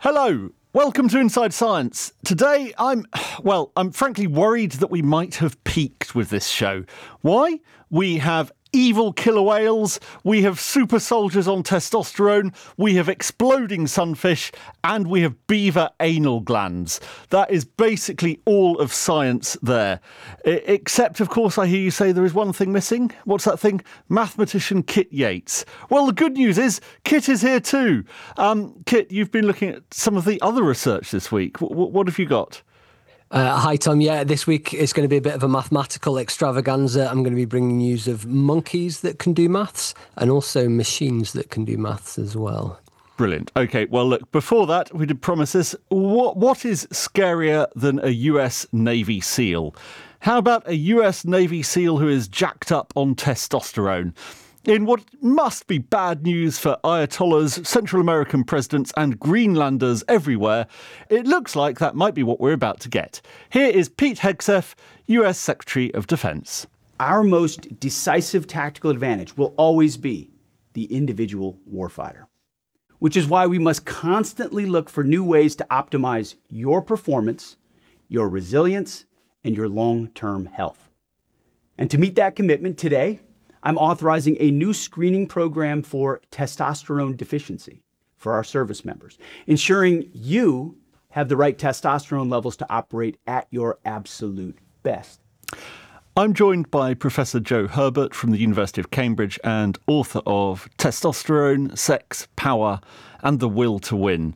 Hello, welcome to Inside Science. Today, I'm frankly worried that we might have peaked with this show. Why? We have evil killer whales, we have super soldiers on testosterone, we have exploding sunfish, and we have beaver anal glands. That is basically all of science there. Except, of course, I hear you say there is one thing missing. What's that thing? Mathematician Kit Yates. Well, the good news is Kit is here too. Kit, you've been looking at some of the other research this week. What have you got? Hi, Tom. Yeah, this week is going to be a bit of a mathematical extravaganza. I'm going to be bringing news of monkeys that can do maths and also machines that can do maths as well. Brilliant. OK, well, look, before that, we did promise this. What is scarier than a US Navy SEAL? How about a US Navy SEAL who is jacked up on testosterone? In what must be bad news for Ayatollahs, Central American presidents and Greenlanders everywhere, it looks like that might be what we're about to get. Here is Pete Hegseth, US Secretary of Defense. Our most decisive tactical advantage will always be the individual warfighter, which is why we must constantly look for new ways to optimize your performance, your resilience, and your long-term health. And to meet that commitment today, I'm authorizing a new screening program for testosterone deficiency for our service members, ensuring you have the right testosterone levels to operate at your absolute best. I'm joined by Professor Joe Herbert from the University of Cambridge and author of Testosterone, Sex, Power and the Will to Win.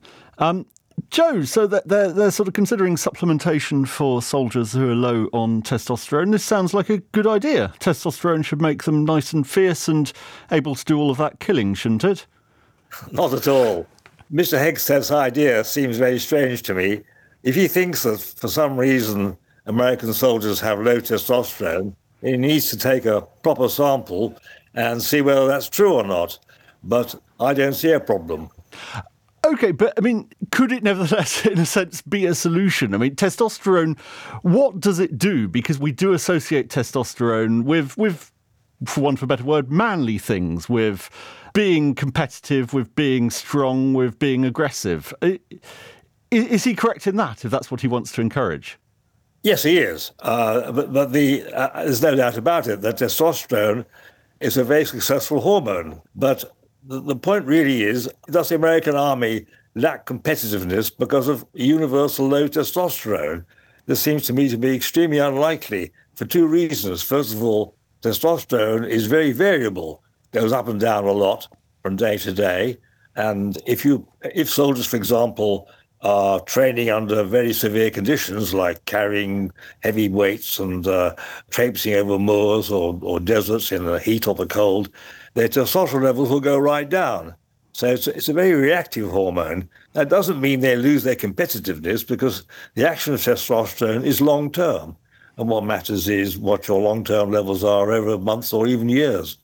Joe, so that they're sort of considering supplementation for soldiers who are low on testosterone. This sounds like a good idea. Testosterone should make them nice and fierce and able to do all of that killing, shouldn't it? Not at all. Mr. Hegseth's idea seems very strange to me. If he thinks that for some reason American soldiers have low testosterone, he needs to take a proper sample and see whether that's true or not. But I don't see a problem. OK, but I mean, could it nevertheless, in a sense, be a solution? I mean, testosterone, what does it do? Because we do associate testosterone with, for want of a better word, manly things, with being competitive, with being strong, with being aggressive. Is he correct in that, if that's what he wants to encourage? Yes, he is. But there's no doubt about it that testosterone is a very successful hormone. But the point really is, does the American army lack competitiveness because of universal low testosterone? This seems to me to be extremely unlikely for two reasons. First of all, testosterone is very variable, goes up and down a lot from day to day. And if soldiers, for example, are training under very severe conditions like carrying heavy weights and traipsing over moors or deserts in the heat or the cold, their testosterone levels will go right down. So it's a very reactive hormone. That doesn't mean they lose their competitiveness because the action of testosterone is long-term. And what matters is what your long-term levels are over months or even years.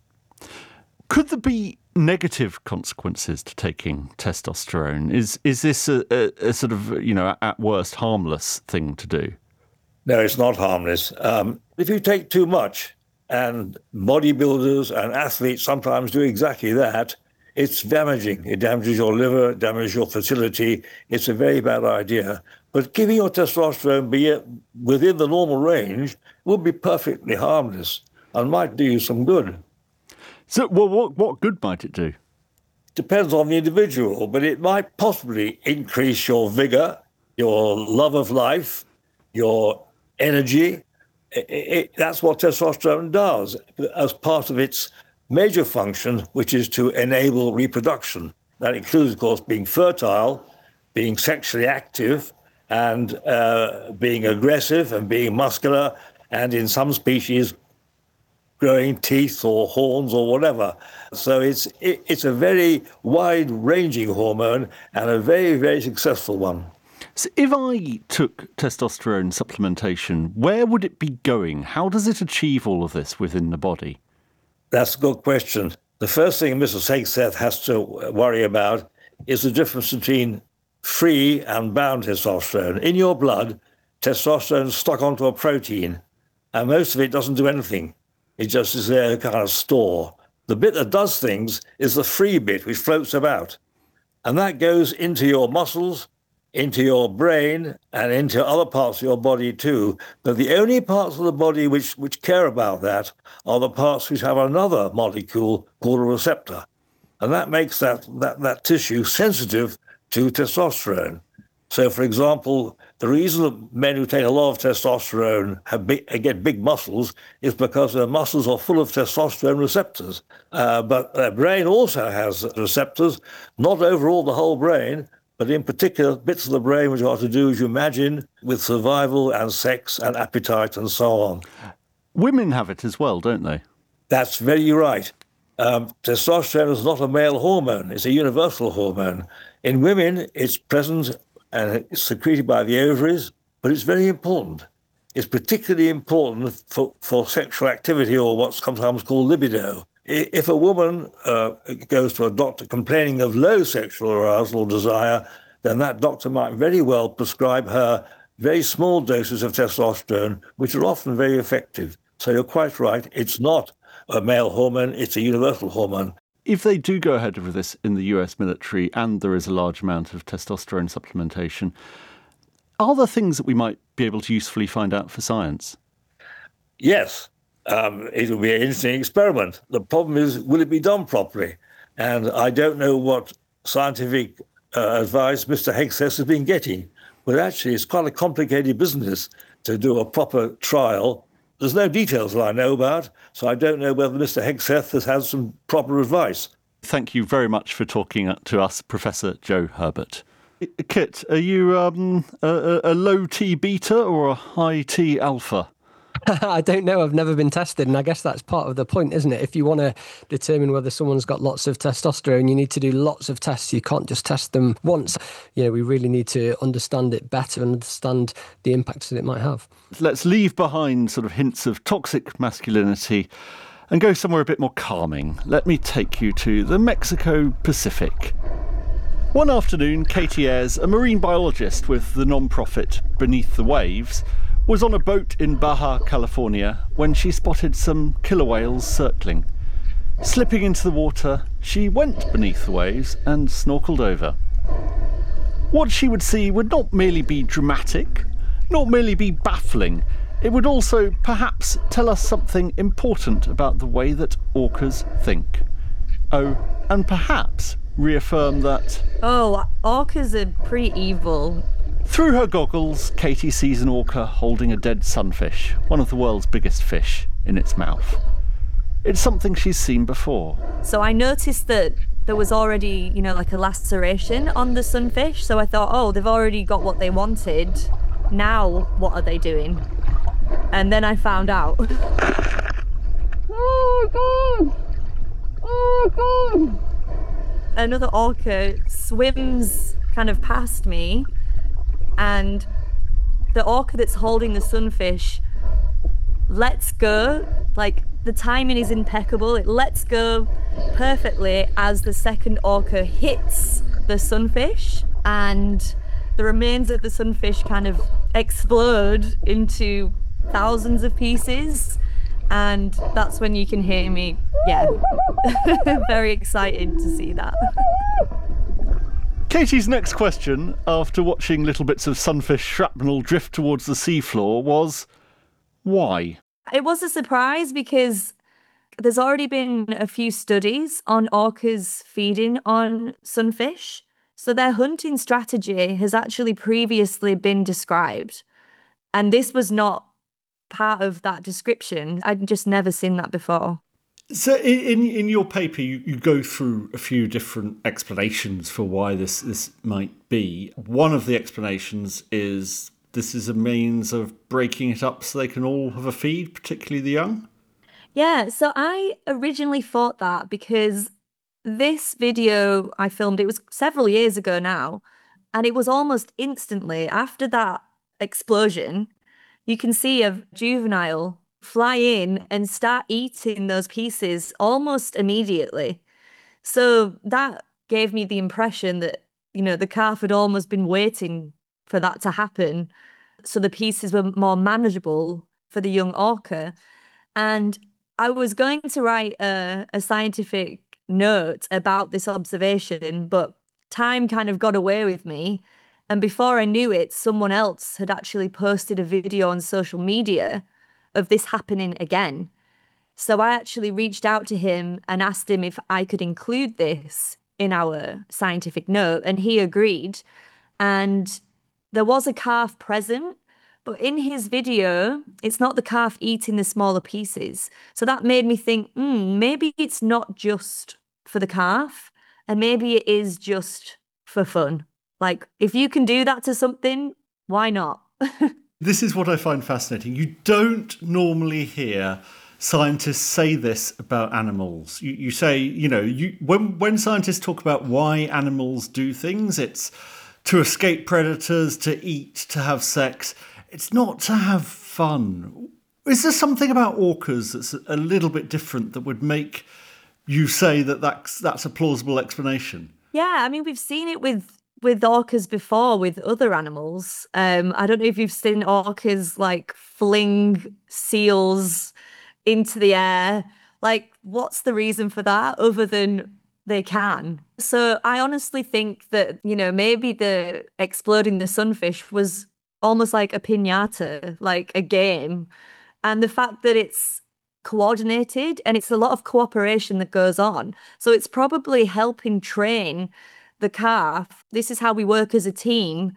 Could there be negative consequences to taking testosterone? Is this a sort of, at worst, harmless thing to do? No, it's not harmless. If you take too much, and bodybuilders and athletes sometimes do exactly that, it's damaging. It damages your liver, it damages your fertility. It's a very bad idea. But giving your testosterone within the normal range would be perfectly harmless and might do you some good. So, well, what good might it do? Depends on the individual, but it might possibly increase your vigor, your love of life, your energy. That's what testosterone does as part of its major function, which is to enable reproduction. That includes, of course, being fertile, being sexually active, and being aggressive and being muscular, and in some species, growing teeth or horns or whatever. So it's a very wide-ranging hormone and a very, very successful one. So if I took testosterone supplementation, where would it be going? How does it achieve all of this within the body? That's a good question. The first thing Mr. Hegseth has to worry about is the difference between free and bound testosterone. In your blood, testosterone is stuck onto a protein, and most of it doesn't do anything. It just is there kind of store. The bit that does things is the free bit, which floats about. And that goes into your muscles, into your brain and into other parts of your body too. But the only parts of the body which care about that are the parts which have another molecule called a receptor. And that makes that tissue sensitive to testosterone. So, for example, the reason that men who take a lot of testosterone get big muscles is because their muscles are full of testosterone receptors. But their brain also has receptors, not overall the whole brain, but in particular bits of the brain which are to do, as you imagine, with survival and sex and appetite and so on. Women have it as well, don't they? That's very right. Testosterone is not a male hormone, it's a universal hormone. In women, it's present and it's secreted by the ovaries, but it's very important. It's particularly important for sexual activity, or what's sometimes called libido. If a woman goes to a doctor complaining of low sexual arousal or desire, then that doctor might very well prescribe her very small doses of testosterone, which are often very effective. So you're quite right, it's not a male hormone, it's a universal hormone. If they do go ahead with this in the US military and there is a large amount of testosterone supplementation, are there things that we might be able to usefully find out for science? Yes, it will be an interesting experiment. The problem is, will it be done properly? And I don't know what scientific advice Mr. Hegseth has been getting, but actually it's quite a complicated business to do a proper trial. There's no details that I know about, so I don't know whether Mr. Hegseth has had some proper advice. Thank you very much for talking to us, Professor Joe Herbert. Kit, are you a low T beta or a high T alpha? I don't know. I've never been tested. And I guess that's part of the point, isn't it? If you want to determine whether someone's got lots of testosterone, you need to do lots of tests. You can't just test them once. We really need to understand it better and understand the impacts that it might have. Let's leave behind sort of hints of toxic masculinity and go somewhere a bit more calming. Let me take you to the Mexico Pacific. One afternoon, Katie Ayres, a marine biologist with the non-profit Beneath the Waves, was on a boat in Baja California when she spotted some killer whales circling. Slipping into the water, she went beneath the waves and snorkeled over. What she would see would not merely be dramatic, not merely be baffling, it would also perhaps tell us something important about the way that orcas think. Oh, and perhaps reaffirm that... Oh, orcas are pretty evil. Through her goggles, Katie sees an orca holding a dead sunfish, one of the world's biggest fish, in its mouth. It's something she's seen before. So I noticed that there was already, like a laceration on the sunfish. So I thought, oh, they've already got what they wanted. Now, what are they doing? And then I found out. Oh, God! Oh, God! Another orca swims kind of past me. And the orca that's holding the sunfish lets go, like the timing is impeccable. It lets go perfectly as the second orca hits the sunfish, and the remains of the sunfish kind of explode into thousands of pieces. And that's when you can hear me, very excited to see that. Katie's next question, after watching little bits of sunfish shrapnel drift towards the seafloor, was why? It was a surprise because there's already been a few studies on orcas feeding on sunfish. So their hunting strategy has actually previously been described. And this was not part of that description. I'd just never seen that before. So in your paper, you go through a few different explanations for why this might be. One of the explanations is this is a means of breaking it up so they can all have a feed, particularly the young? Yeah, so I originally thought that because this video I filmed, it was several years ago now, and it was almost instantly after that explosion, you can see a juvenile fly in and start eating those pieces almost immediately. So that gave me the impression that, the calf had almost been waiting for that to happen. So the pieces were more manageable for the young orca. And I was going to write a scientific note about this observation, but time kind of got away with me. And before I knew it, someone else had actually posted a video on social media of this happening again. So I actually reached out to him and asked him if I could include this in our scientific note, and he agreed. And there was a calf present, but in his video, it's not the calf eating the smaller pieces. So that made me think, maybe it's not just for the calf, and maybe it is just for fun. Like, if you can do that to something, why not? This is what I find fascinating. You don't normally hear scientists say this about animals. You say, when scientists talk about why animals do things, it's to escape predators, to eat, to have sex. It's not to have fun. Is there something about orcas that's a little bit different that would make you say that that's a plausible explanation? Yeah, I mean, we've seen it with orcas before with other animals. I don't know if you've seen orcas like fling seals into the air. Like, what's the reason for that other than they can? So I honestly think that, maybe the exploding the sunfish was almost like a piñata, like a game. And the fact that it's coordinated and it's a lot of cooperation that goes on. So it's probably helping train the calf. This is how we work as a team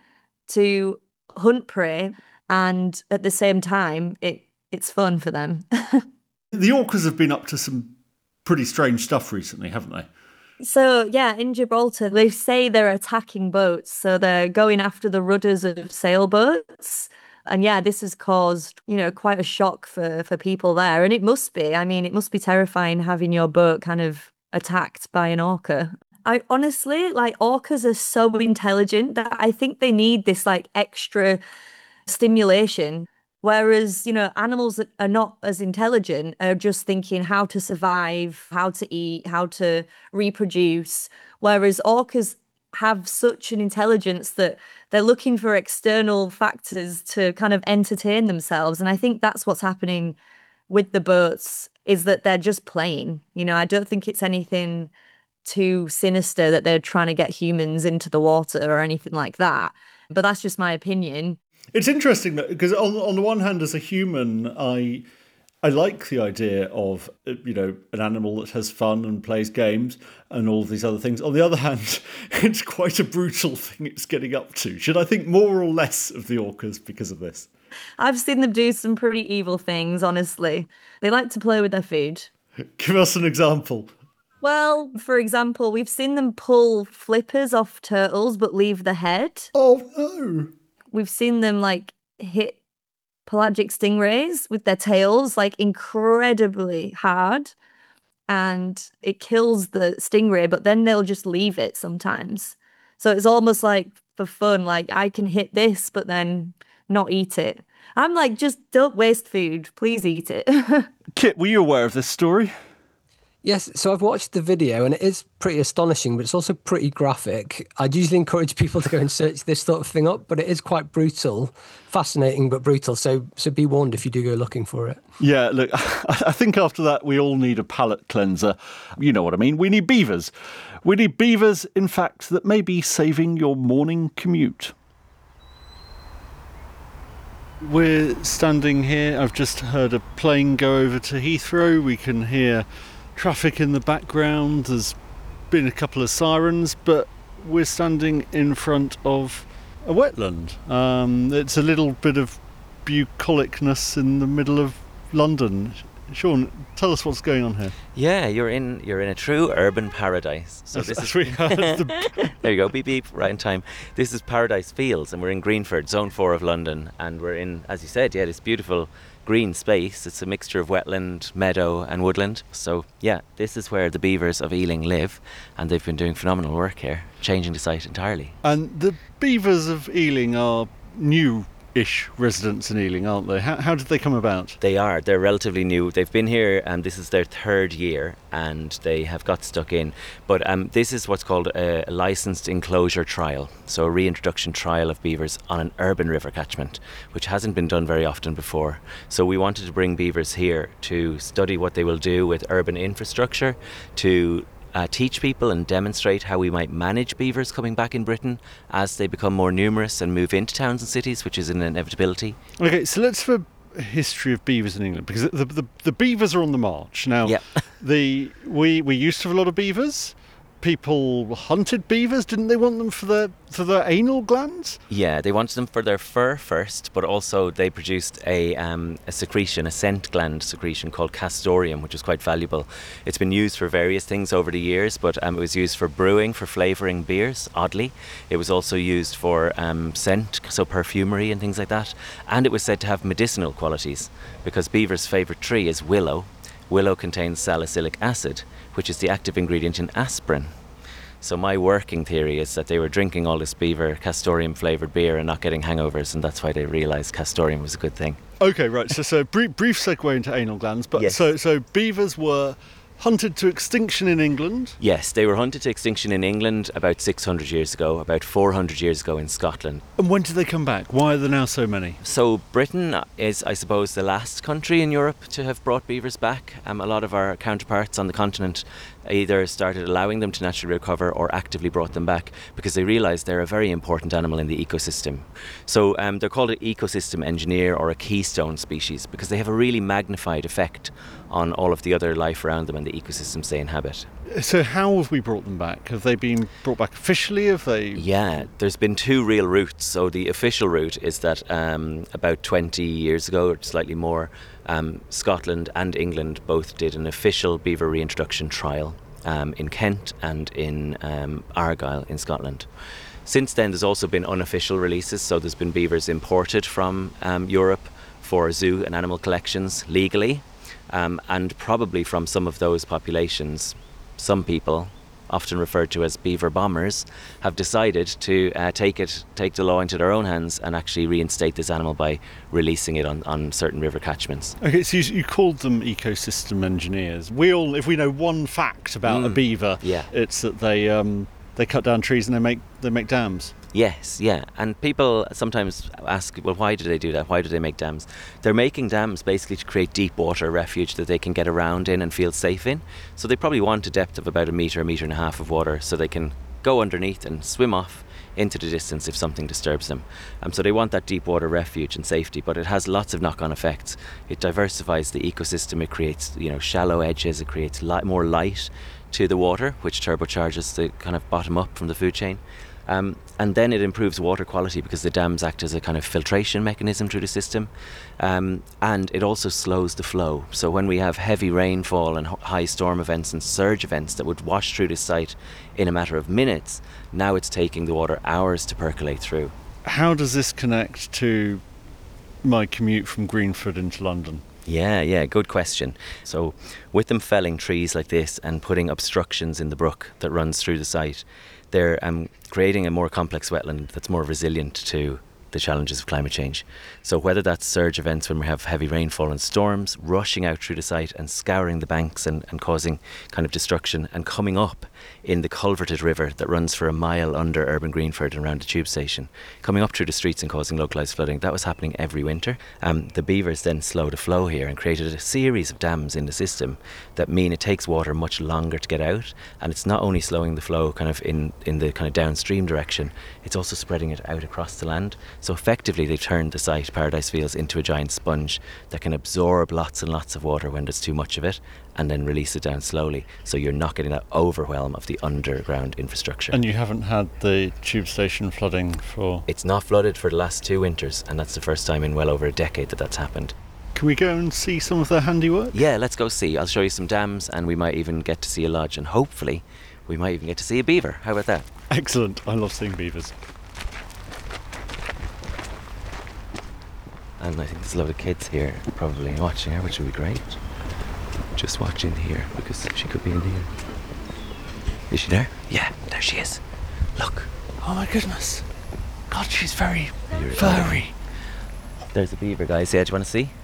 to hunt prey, and at the same time, it's fun for them. The orcas have been up to some pretty strange stuff recently, haven't they? So, yeah, in Gibraltar, they say they're attacking boats. So they're going after the rudders of sailboats. And yeah, this has caused, quite a shock for people there. And it must be. I mean, it must be terrifying having your boat kind of attacked by an orca. I honestly, orcas are so intelligent that I think they need this, extra stimulation. Whereas, animals that are not as intelligent are just thinking how to survive, how to eat, how to reproduce. Whereas orcas have such an intelligence that they're looking for external factors to kind of entertain themselves. And I think that's what's happening with the boats, is that they're just playing. I don't think it's anything too sinister that they're trying to get humans into the water or anything like that. But that's just my opinion. It's interesting that, because on the one hand, as a human, I like the idea of, an animal that has fun and plays games and all of these other things. On the other hand, it's quite a brutal thing it's getting up to. Should I think more or less of the orcas because of this? I've seen them do some pretty evil things, honestly. They like to play with their food. Give us an example. Well, for example, we've seen them pull flippers off turtles but leave the head. Oh, no. We've seen them hit pelagic stingrays with their tails incredibly hard, and it kills the stingray, but then they'll just leave it sometimes. So it's almost for fun, I can hit this but then not eat it. I'm just don't waste food, please eat it. Kit, were you aware of this story? Yes, so I've watched the video and it is pretty astonishing, but it's also pretty graphic. I'd usually encourage people to go and search this sort of thing up, but it is quite brutal, fascinating but brutal. So be warned if you do go looking for it. Yeah, look, I think after that we all need a palate cleanser. You know what I mean? We need beavers. We need beavers, in fact, that may be saving your morning commute. We're standing here. I've just heard a plane go over to Heathrow. We can hear traffic in the background. There's been a couple of sirens, but we're standing in front of a wetland. It's a little bit of bucolicness in the middle of London. Sean, tell us what's going on here. Yeah, you're in a true urban paradise. So this is there you go, beep beep, right in time. This is Paradise Fields, and we're in Greenford, Zone 4 of London, and we're in, as you said, this beautiful green space. It's a mixture of wetland, meadow and woodland. So yeah, this is where the beavers of Ealing live, and they've been doing phenomenal work here, changing the site entirely. And the beavers of Ealing are new-ish residents in Ealing, aren't they? How did they come about? They're relatively new. They've been here and this is their third year, and they have got stuck in. But this is what's called a licensed enclosure trial, so a reintroduction trial of beavers on an urban river catchment, which hasn't been done very often before. So we wanted to bring beavers here to study what they will do with urban infrastructure, to teach people and demonstrate how we might manage beavers coming back in Britain as they become more numerous and move into towns and cities, which is an inevitability. Okay, so let's have a history of beavers in England, because the beavers are on the march now. Yeah. we used to have a lot of beavers. People hunted beavers. Didn't they want them for their anal glands? Yeah, they wanted them for their fur first, but also they produced a secretion, a scent gland secretion called castoreum, which was quite valuable. It's been used for various things over the years, but it was used for brewing, for flavouring beers, oddly. It was also used for scent, so perfumery and things like that. And it was said to have medicinal qualities, because beaver's favourite tree is willow. Willow contains salicylic acid, which is the active ingredient in aspirin. So my working theory is that they were drinking all this beaver castoreum flavoured beer and not getting hangovers, and that's why they realised castoreum was a good thing. Okay, right. So brief segue into anal glands. But yes. So beavers were hunted to extinction in England? Yes, they were hunted to extinction in England about 600 years ago, about 400 years ago in Scotland. And when did they come back? Why are there now so many? So Britain is, I suppose, the last country in Europe to have brought beavers back. A lot of our counterparts on the continent either started allowing them to naturally recover or actively brought them back because they realised they're a very important animal in the ecosystem. So they're called an ecosystem engineer or a keystone species because they have a really magnified effect on all of the other life around them and the ecosystems they inhabit. So how have we brought them back? Have they been brought back officially? Yeah, there's been two real routes. So the official route is that about 20 years ago, or slightly more, Scotland and England both did an official beaver reintroduction trial in Kent and in Argyll in Scotland. Since then, there's also been unofficial releases. So there's been beavers imported from Europe for zoo and animal collections legally. And probably from some of those populations, some people, often referred to as beaver bombers, have decided to take the law into their own hands and actually reinstate this animal by releasing it on certain river catchments. Okay, so you called them ecosystem engineers. If we know one fact about a beaver, it's that they cut down trees and they make dams. Yes, yeah. And people sometimes ask, well, why do they do that? Why do they make dams? They're making dams basically to create deep water refuge that they can get around in and feel safe in. So they probably want a depth of about a metre and a half of water so they can go underneath and swim off into the distance if something disturbs them. So they want that deep water refuge and safety, but it has lots of knock-on effects. It diversifies the ecosystem, it creates shallow edges, it creates more light to the water, which turbocharges the kind of bottom up from the food chain. And then it improves water quality because the dams act as a kind of filtration mechanism through the system, and it also slows the flow. So when we have heavy rainfall and high storm events and surge events that would wash through this site in a matter of minutes, now it's taking the water hours to percolate through. How does this connect to my commute from Greenford into London? Yeah, good question. So with them felling trees like this and putting obstructions in the brook that runs through the site, they're creating a more complex wetland that's more resilient to the challenges of climate change. So whether that's surge events when we have heavy rainfall and storms, rushing out through the site and scouring the banks and causing kind of destruction, and coming up in the culverted river that runs for a mile under urban Greenford and around the tube station, coming up through the streets and causing localised flooding, that was happening every winter. The beavers then slowed the flow here and created a series of dams in the system that mean it takes water much longer to get out, and it's not only slowing the flow kind of in the kind of downstream direction, it's also spreading it out across the land. So effectively they've turned the site, Paradise Fields, into a giant sponge that can absorb lots and lots of water when there's too much of it and then release it down slowly, so you're not getting that overwhelm of the underground infrastructure. And you haven't had the tube station flooding for... It's not flooded for the last 2 winters, and that's the first time in well over a decade that that's happened. Can we go and see some of their handiwork? Yeah, let's go see. I'll show you some dams, and we might even get to see a lodge, and hopefully we might even get to see a beaver. How about that? Excellent. I love seeing beavers. And I think there's a lot of kids here probably watching her, which would be great. Just watch in here because she could be in here. Is she there? Yeah, there she is. Look. Oh my goodness. God, she's very furry. There's a beaver, guys. Yeah, do you want to see?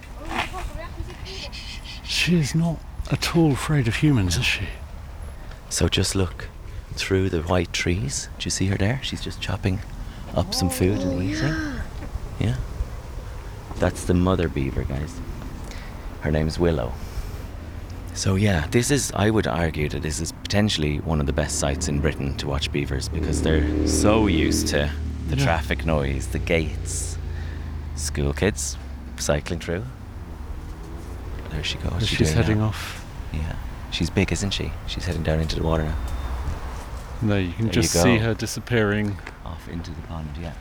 She is not at all afraid of humans, is she? So just look through the white trees. Do you see her there? She's just chopping up some food and eating. Yeah. That's the mother beaver, guys. Her name's Willow. So yeah, I would argue that this is potentially one of the best sites in Britain to watch beavers because they're so used to the traffic noise, the gates, school kids cycling through. There she goes. She's heading off. Yeah. She's big, isn't she? She's heading down into the water now. No, you can just see her disappearing. Off into the pond, yeah.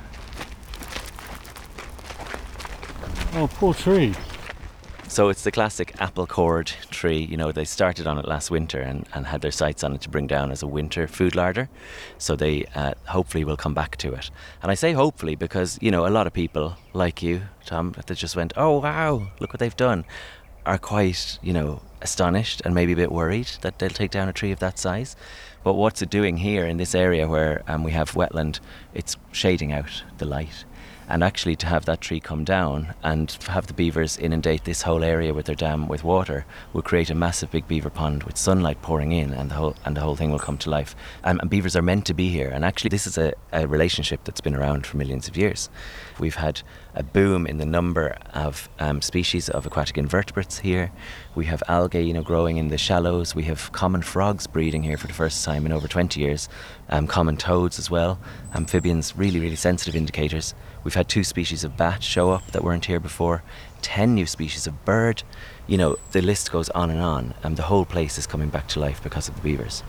Oh, poor tree. So it's the classic apple cord tree. You know, they started on it last winter and had their sights on it to bring down as a winter food larder. So they hopefully will come back to it. And I say hopefully because, you know, a lot of people like you, Tom, that just went, oh, wow, look what they've done, are quite, you know, astonished and maybe a bit worried that they'll take down a tree of that size. But what's it doing here in this area where we have wetland? It's shading out the light. And actually to have that tree come down and have the beavers inundate this whole area with their dam with water will create a massive big beaver pond with sunlight pouring in, and the whole thing will come to life. And beavers are meant to be here. And actually this is a relationship that's been around for millions of years. We've had a boom in the number of species of aquatic invertebrates here. We have algae, you know, growing in the shallows. We have common frogs breeding here for the first time in over 20 years. Common toads as well. Amphibians, really, really sensitive indicators. We've had 2 species of bat show up that weren't here before. 10 new species of bird. You know, the list goes on, and the whole place is coming back to life because of the beavers.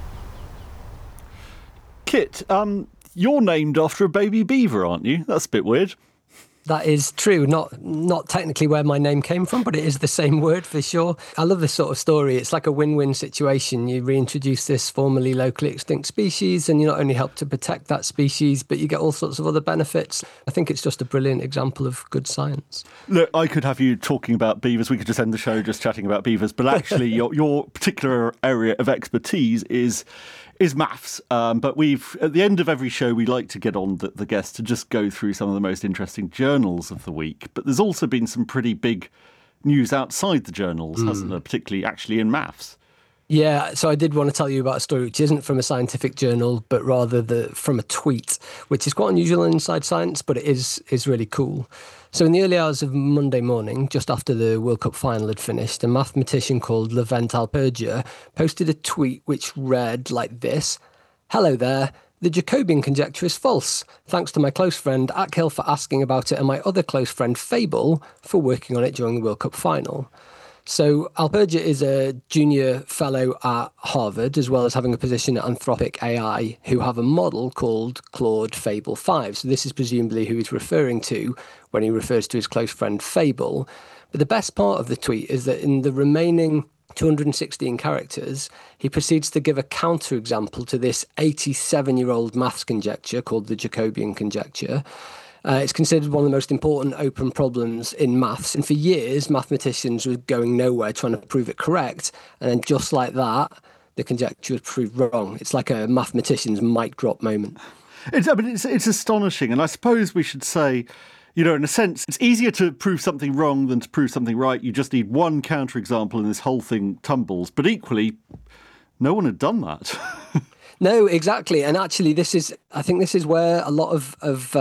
Kit, you're named after a baby beaver, aren't you? That's a bit weird. That is true. Not technically where my name came from, but it is the same word for sure. I love this sort of story. It's like a win-win situation. You reintroduce this formerly locally extinct species, and you not only help to protect that species, but you get all sorts of other benefits. I think it's just a brilliant example of good science. Look, I could have you talking about beavers. We could just end the show just chatting about beavers. But actually, your particular area of expertise is maths. But at the end of every show, we like to get on the guest to just go through some of the most interesting journals of the week. But there's also been some pretty big news outside the journals, hasn't there, particularly actually in maths? Yeah, so I did want to tell you about a story which isn't from a scientific journal, but rather from a tweet, which is quite unusual inside science, but it is really cool. So in the early hours of Monday morning, just after the World Cup final had finished, a mathematician called Levent Alpergia posted a tweet which read like this: "Hello there. The Jacobian conjecture is false. Thanks to my close friend Akhil for asking about it and my other close friend Fable for working on it during the World Cup final." So Alpergia is a junior fellow at Harvard, as well as having a position at Anthropic AI, who have a model called Claude Fable 5. So this is presumably who he's referring to when he refers to his close friend Fable. But the best part of the tweet is that in the remaining 216 characters, he proceeds to give a counterexample to this 87-year-old maths conjecture called the Jacobian conjecture. It's considered one of the most important open problems in maths. And for years, mathematicians were going nowhere trying to prove it correct. And then just like that, the conjecture was proved wrong. It's like a mathematician's mic drop moment. It's astonishing. And I suppose we should say, you know, in a sense, it's easier to prove something wrong than to prove something right. You just need one counterexample and this whole thing tumbles. But equally, no one had done that. No, exactly. And actually, I think this is where a lot of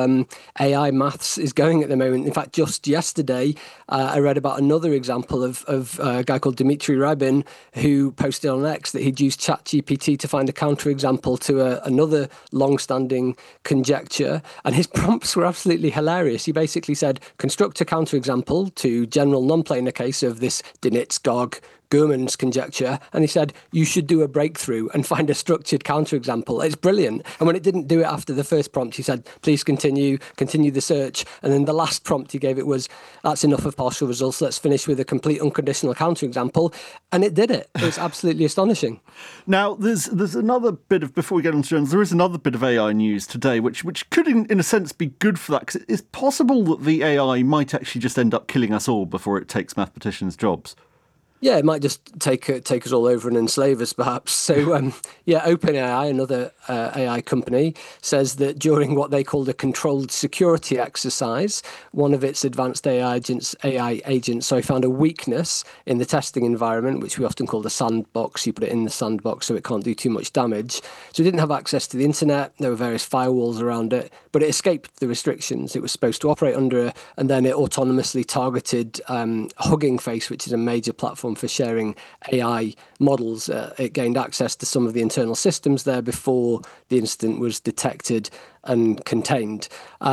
AI maths is going at the moment. In fact, just yesterday, I read about another example of a guy called Dmitry Rybin, who posted on X that he'd used ChatGPT to find a counterexample to another long-standing conjecture. And his prompts were absolutely hilarious. He basically said, construct a counterexample to general non-planar case of this Dinitz-Gog-Gurman's conjecture, and he said, you should do a breakthrough and find a structured counterexample. It's brilliant. And when it didn't do it after the first prompt, he said, please continue the search. And then the last prompt he gave it was, that's enough of partial results, let's finish with a complete unconditional counterexample. And it did it. It was absolutely astonishing. Now, there's another bit of, before we get on to journals, there is another bit of AI news today, which could, in a sense, be good for that, because it's possible that the AI might actually just end up killing us all before it takes mathematicians' jobs. Yeah, it might just take us all over and enslave us, perhaps. So, OpenAI, another AI company, says that during what they called a controlled security exercise, one of its advanced AI agents found a weakness in the testing environment, which we often call the sandbox. You put it in the sandbox so it can't do too much damage. So it didn't have access to the internet. There were various firewalls around it, but it escaped the restrictions it was supposed to operate under, and then it autonomously targeted Hugging Face, which is a major platform for sharing AI models. It gained access to some of the internal systems there before the incident was detected and contained.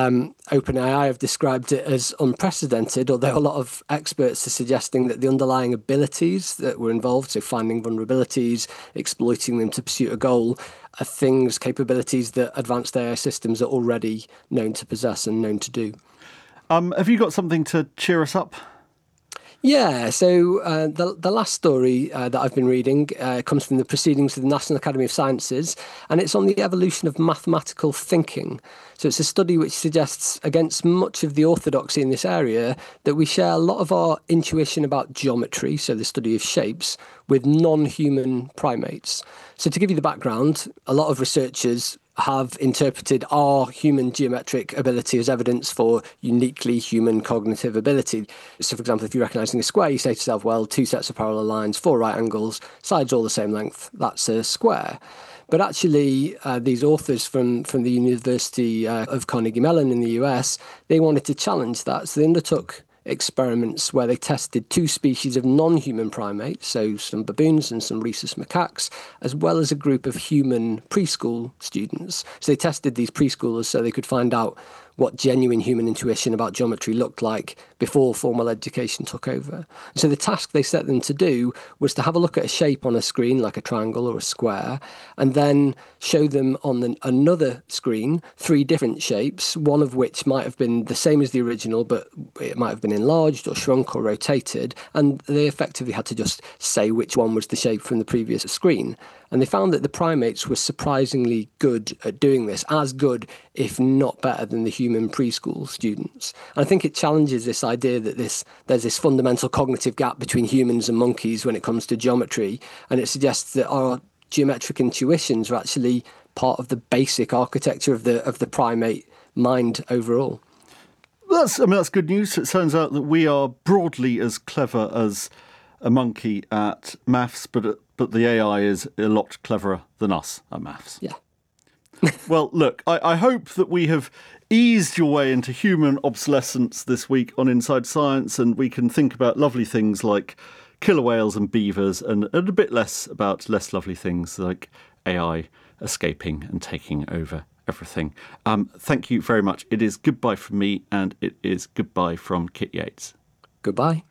OpenAI have described it as unprecedented, although a lot of experts are suggesting that the underlying abilities that were involved, so finding vulnerabilities, exploiting them to pursue a goal, are capabilities that advanced AI systems are already known to possess and known to do. Have you got something to cheer us up? Yeah, so the last story that I've been reading comes from the Proceedings of the National Academy of Sciences, and it's on the evolution of mathematical thinking. So it's a study which suggests, against much of the orthodoxy in this area, that we share a lot of our intuition about geometry, so the study of shapes, with non-human primates. So to give you the background, a lot of researchers have interpreted our human geometric ability as evidence for uniquely human cognitive ability. So, for example, if you're recognising a square, you say to yourself, well, 2 sets of parallel lines, 4 right angles, sides all the same length, that's a square. But actually, these authors from the University of Carnegie Mellon in the US, they wanted to challenge that. So they undertook experiments where they tested 2 species of non-human primates, so some baboons and some rhesus macaques, as well as a group of human preschool students. So they tested these preschoolers so they could find out what genuine human intuition about geometry looked like before formal education took over. So the task they set them to do was to have a look at a shape on a screen, like a triangle or a square, and then show them on another screen 3 different shapes, one of which might have been the same as the original, but it might have been enlarged or shrunk or rotated, and they effectively had to just say which one was the shape from the previous screen. And they found that the primates were surprisingly good at doing this, as good, if not better, than the human preschool students. And I think it challenges this idea that there's this fundamental cognitive gap between humans and monkeys when it comes to geometry, and it suggests that our geometric intuitions are actually part of the basic architecture of the primate mind overall. That's good news. It turns out that we are broadly as clever as a monkey at maths, but the AI is a lot cleverer than us at maths. Yeah. Well, look, I hope that we have eased your way into human obsolescence this week on Inside Science, and we can think about lovely things like killer whales and beavers, and a bit less about less lovely things like AI escaping and taking over everything. Thank you very much. It is goodbye from me, and it is goodbye from Kit Yates. Goodbye.